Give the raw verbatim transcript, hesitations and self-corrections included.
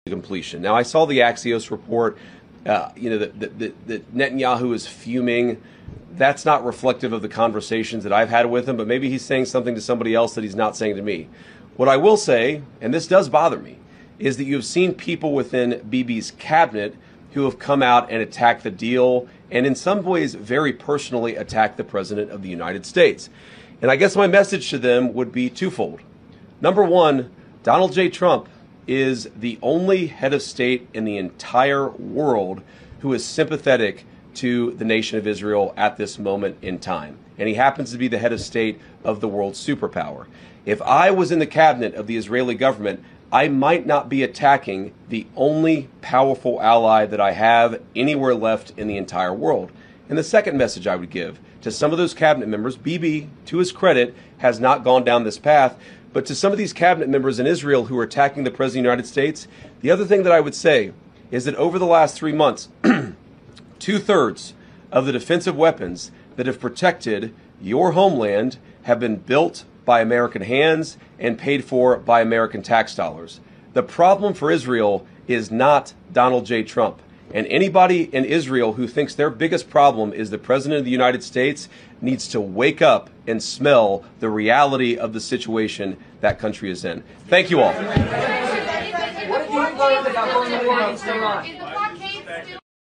completion. Now, I saw the Axios report, uh, you know, that, that, that Netanyahu is fuming. That's not reflective of the conversations that I've had with him, but maybe he's saying something to somebody else that he's not saying to me. What I will say, and this does bother me, is that you've seen people within Bibi's cabinet who have come out and attacked the deal, and in some ways very personally attacked the President of the United States. And I guess my message to them would be twofold. Number one, Donald J. Trump is the only head of state in the entire world who is sympathetic to the nation of Israel at this moment in time. And he happens to be the head of state of the world's superpower. If I was in the cabinet of the Israeli government, I might not be attacking the only powerful ally that I have anywhere left in the entire world. And the second message I would give to some of those cabinet members, Bibi, to his credit, has not gone down this path, but to some of these cabinet members in Israel who are attacking the President of the United States, the other thing that I would say is that over the last three months, two-thirds of the defensive weapons that have protected your homeland have been built by American hands and paid for by American tax dollars. The problem for Israel is not Donald J. Trump. And anybody in Israel who thinks their biggest problem is the President of the United States needs to wake up and smell the reality of the situation that country is in. Thank you all. What have you learned about going to war against Iran?